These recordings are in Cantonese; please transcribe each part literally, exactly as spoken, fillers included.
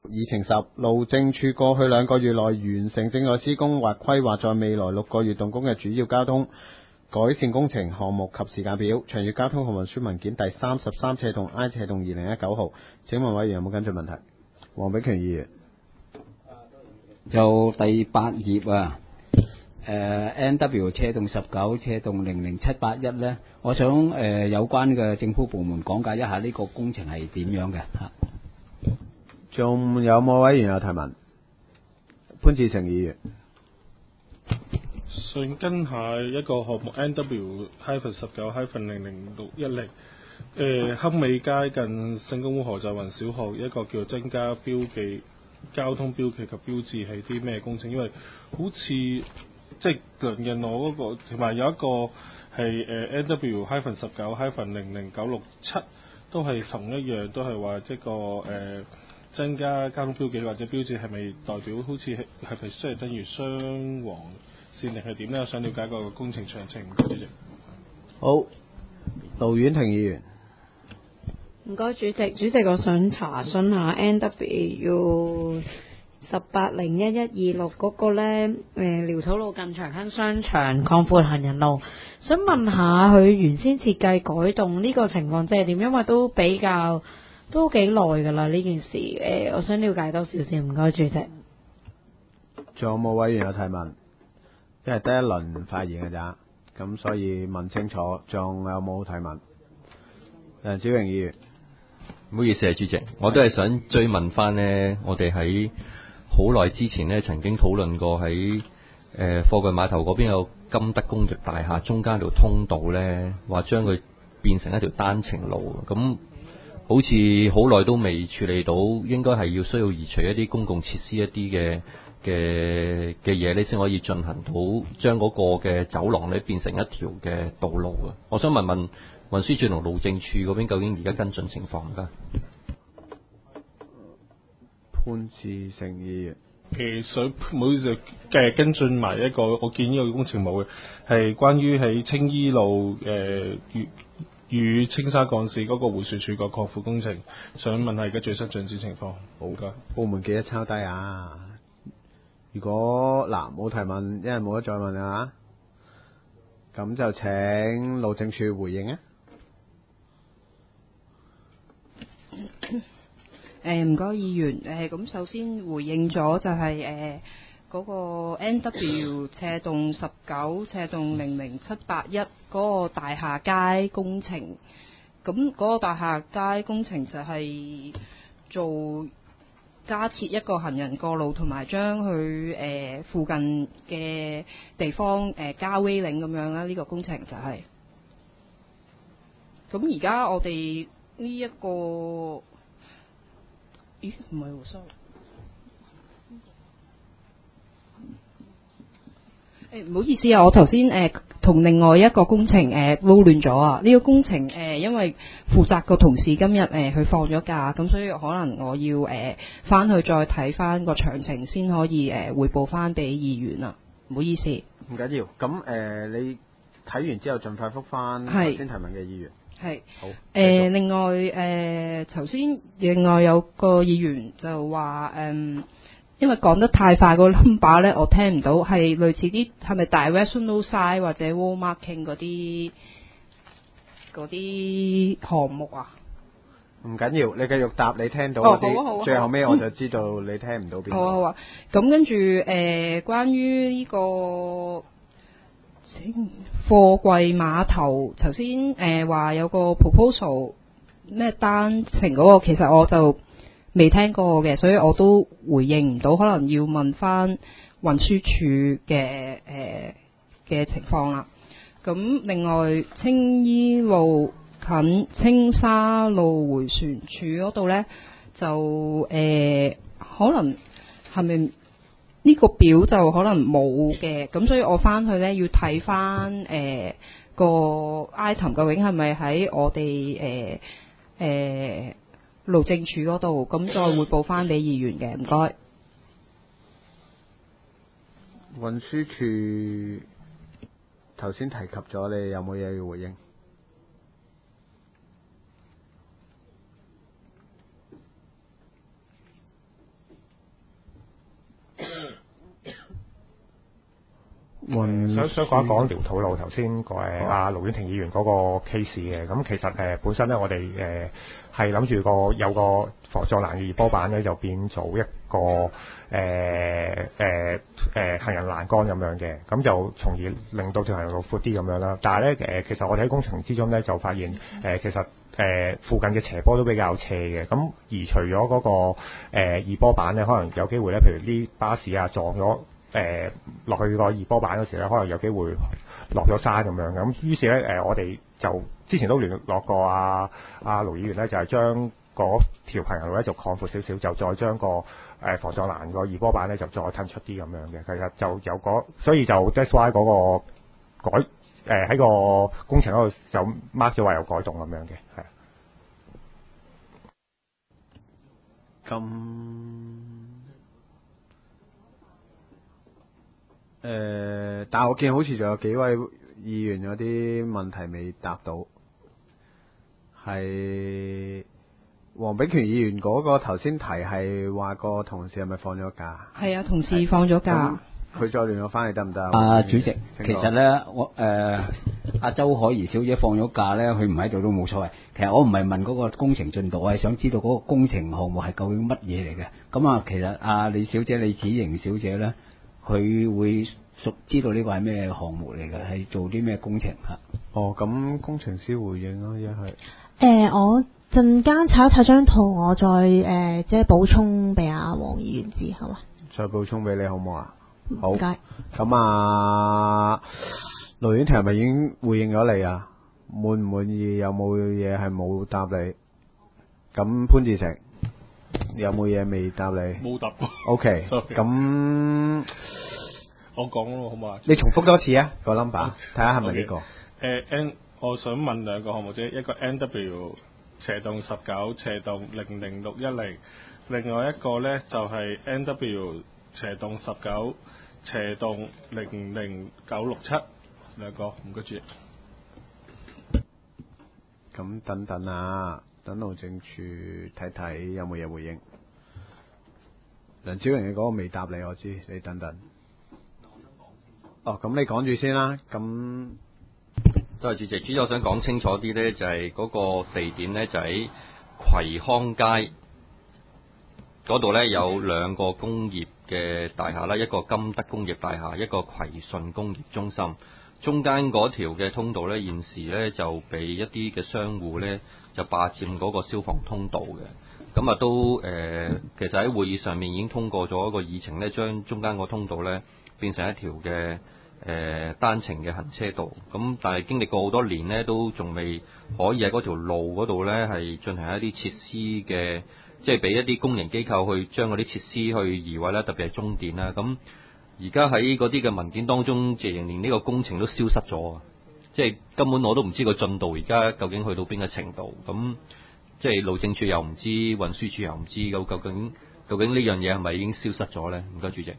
議程十，路政署過去兩個月內完成正在施工或規劃在未來六個月動工嘅主要交通改善工程項目及時間表。長遠交通和運輸文件第三十三斜洞 I 斜洞二零一九號。請問委員有冇跟進問題？黃炳權議員。 就第八頁啊，誒、呃、N W 斜洞十九斜洞零零七八一咧，我想誒、呃、有關嘅政府部門講解一下呢個工程係點樣嘅嚇。 仲有冇委員有提問？潘志成議員。 想跟下一個項目 N W 十九零零六一零，誒坑尾街近聖公會何澤雲小學一個叫增加標記交通標記及標誌係啲咩工程？因為好似即係鄰近我嗰、那個，同埋有一個係誒 N W 十九零零九六七，都係同一樣，都係話即個誒、呃、增加交通標記或者標誌係咪代表好似係係咪即係等於雙黃線定係點咧？我想了解個工程詳情，唔該主席。 好，盧婉婷議員。 唔該主席，主席我想查詢下 N W 十八零一一二六嗰個咧，誒寮土路近長亨商場擴闊行人路，想問下佢原先設計改動呢個情況即係點？因為都比較都幾耐㗎啦呢件事，誒我想了解多少少，唔該主席。 仲有冇委員有提問？因為得一輪發言㗎咋，咁所以問清楚。仲有冇提問？梁子榮議員。 唔好意思啊，主席，我都係想追問翻呢。我哋喺好耐之前呢曾經討論過喺誒貨櫃碼頭嗰邊有金德工業大廈中間條通道呢，話將佢變成一條單程路，咁好似好耐都未處理到，應該係要需要移除一啲公共設施一啲嘅嘅嘅嘢呢，先可以進行到將嗰個嘅走廊呢變成一條嘅道路啊！我想問問運輸署同路政署嗰邊究竟而家跟進情況㗎？ 潘志成議員。 誒想唔好意思，誒跟進埋一個，我見呢個工程冇嘅，係關於喺青衣路誒與與青沙幹線嗰個迴旋處個擴闊工程，想問下而家最新進展情況。好㗎， 部門記得抄低啊！如果嗱冇提問，一係冇得再問啊！咁就請路政署回應啊！ 誒唔該，議員誒咁、呃、首先回應咗就係誒嗰個 N W 斜洞十九斜洞零零七八一嗰個大廈街工程，咁嗰個大廈街工程就係做加設一個行人過路，同埋將佢誒附近嘅地方誒、呃、加 railing 咁樣啦。呢、這個工程就係、是，咁而家我哋呢一個。咦，唔係喎 sorry。誒唔好意思啊，我頭先誒同另外一個工程誒撈亂咗啊！呢、這個工程誒、呃、因為負責個同事今日誒佢放咗假，咁所以可能我要誒翻、呃、去再睇翻個詳情先可以誒彙報翻俾議員啊！唔好意思。 唔緊要，咁誒、呃、你睇完之後盡快覆翻頭先提問嘅議員。係好。誒、 呃，另外誒，頭、呃、先另外有個議員就話誒、呃，因為講得太快個 number 咧，我聽唔到，係類似啲係咪 directional sign 或者 wall marking 嗰啲嗰啲項目啊？ 唔緊要，你繼續答，你聽到嗰啲、 哦好啊好啊、 最後尾我就知道你聽唔到邊個。 好啊好啊，咁跟住誒，關於呢、這個。貨櫃碼頭頭先誒話有個 proposal 咩單程嗰個，其實我就未聽過嘅，所以我都回應唔到，可能要問翻運輸署嘅誒嘅情況啦。咁另外青衣路近青沙路迴旋處嗰度呢，就誒、呃、可能係咪？呢個表就可能冇嘅，咁所以我翻去呢要睇翻誒個 item 究竟係咪喺我哋誒誒路政署嗰度，咁再匯報翻俾議員嘅，唔該。 運輸署頭先提及咗，你有冇嘢要回應？ 問想想講一講寮土路頭先個誒阿盧婉婷議員嗰個 case 嘅，咁其實誒、呃、本身咧我哋誒係諗住個有個防撞欄嘅二波板咧就變做一個誒誒誒行人欄杆咁樣嘅，咁就從而令到條行人路闊啲咁樣啦。但係咧誒其實我哋喺工程之中咧就發現誒、呃、其實誒、呃、附近嘅斜坡都比較斜嘅，咁移除咗嗰、那個誒、呃、二波板咧，可能有機會咧，譬如啲巴士啊撞咗。誒落、呃、去個二波板嗰時咧，可能有機會落咗山咁樣嘅。咁於是咧，誒、呃、我哋就之前都聯絡過阿阿盧議員咧，就係、是、將嗰條行人路咧就擴闊少少，就再將個誒、呃、防撞欄個二波板咧就再褪出啲咁樣嘅。其實就有嗰，所以就 that's why 嗰個改誒喺、呃、個工程嗰度就 mark 咗話有改動咁樣嘅，係。 咁誒、呃，但係我見好似仲有幾位議員有啲問題未答到，係黃炳權議員嗰個頭先提係話個同事係咪放咗假？ 係啊，同事放咗假。 佢再聯絡翻嚟得唔得？ 啊，主席，其實咧，我誒阿周海怡小姐放咗假咧，佢唔喺度都冇所謂。其實我唔係問嗰個工程進度，我係想知道嗰個工程項目係究竟乜嘢嚟嘅。咁啊，其實阿李小姐、李子瑩小姐咧。佢會熟知道呢個係咩項目嚟嘅，係做啲咩工程嚇？ 哦，咁工程師回應咯，一係。 誒，我陣間查一查張圖，我再誒、呃、即係補充俾阿黃議員知，好嘛？ 再補充俾你好唔好啊？好。 唔該。 咁啊，盧婉婷係咪已經回應咗你啊？滿唔滿意？有冇嘢係冇答你？咁潘志成。有冇嘢未答你？ 冇答過。 O K， 咁我講咯，好嘛？ 你重複多次啊，個 number， 睇下係咪呢個？ 誒 N， 我想問兩個項目啫，一個 N W 斜洞十九斜洞零零六一零，另外一個咧就係 N W 斜洞十九斜洞零零九六七，兩個唔該主席。 咁等等啊！等路政處睇睇有冇嘢回應。梁子榮你嗰個未答你，我知你等等。哦，咁你講住先啦。咁多謝主席，主席我想講清楚啲呢，就係、是、嗰個地點呢，就喺葵康街嗰度呢，有兩個工業嘅大廈啦，一個金德工業大廈，一個葵順工業中心。中間嗰條嘅通道呢，現時呢就被一啲嘅商戶呢就霸佔嗰個消防通道嘅。咁啊都誒、呃，其實喺會議上面已經通過咗一個議程呢，將中間個通道呢變成一條嘅誒、呃、單程嘅行車道。咁但係經歷過好多年呢，都仲未可以喺嗰條路嗰度呢係進行一啲設施嘅，即係俾一啲公營機構去將嗰啲設施去移位啦，特別係中電啦。咁而家喺嗰啲嘅文件當中，直情連呢個工程都消失咗啊！即係根本我都唔知個進度而家究竟去到邊個程度。咁即係路政署又唔知，運輸署又唔知，究究竟究竟呢樣嘢係咪已經消失咗咧？唔該，主席。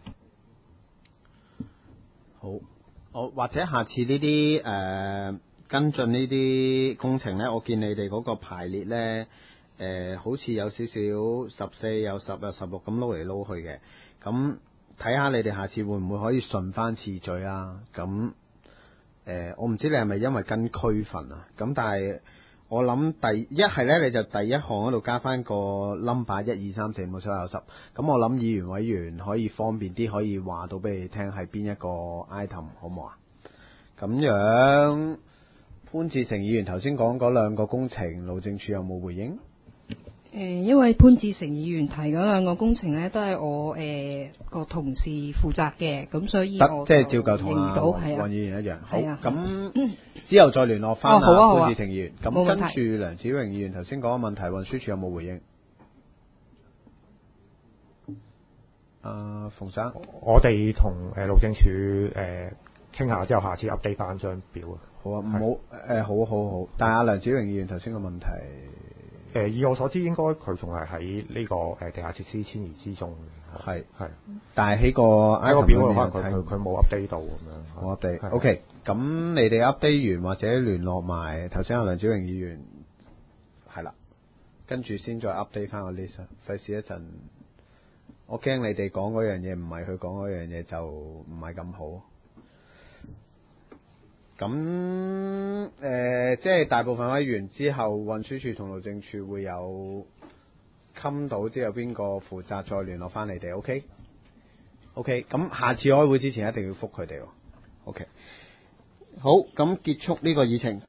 好，我或者下次呢啲誒跟進呢啲工程咧，我見你哋嗰個排列咧，誒、呃、好似有少少十四有十有十六咁撈嚟撈去嘅，咁。睇下你哋下次會唔會可以順翻次序啊？咁誒、呃，我唔知你係咪因為跟區份啊？咁但係我諗第一係咧，你就第一項嗰度加翻個 number 一二三四五六七八九十。咁我諗議員委員可以方便啲，可以話到俾你聽係邊一個 item 好唔好啊？咁樣潘志成議員頭先講嗰兩個工程，路政署有冇回應？ 誒、呃，因為潘志成議員提嗰兩個工程咧，都係我誒個、呃、同事負責嘅，咁所以我即係照舊同阿黃議員一樣。好，咁、嗯、之後再聯絡翻阿潘志成議員。咁、哦啊啊、跟住梁子榮議員頭先講嘅問題，運輸署有冇回應？阿、呃、馮生， 我哋同誒路政署誒傾下之後，下次 update 翻張表啊。 好啊，唔好誒，好好好。但係阿梁子榮議員頭先個問題。 誒、呃，以我所知，應該佢仲係喺呢個誒、呃、地下設施遷移之中嘅。係係，但係喺個喺個表度可能佢佢佢冇 update 到咁樣。冇 update。OK，咁你哋 update 完或者聯絡埋頭先阿梁子榮議員，係啦，跟住先再 update 翻個 list。費事一陣，我驚你哋講嗰樣嘢唔係佢講嗰樣嘢就唔係咁好。 咁誒、呃，即係大部分委員之後，運輸署同路政署會有冚到之後，邊個負責再聯絡翻你哋 ？OK，OK，、okay? okay, 咁下次開會之前一定要覆佢哋喎。OK，好，咁結束呢個議程。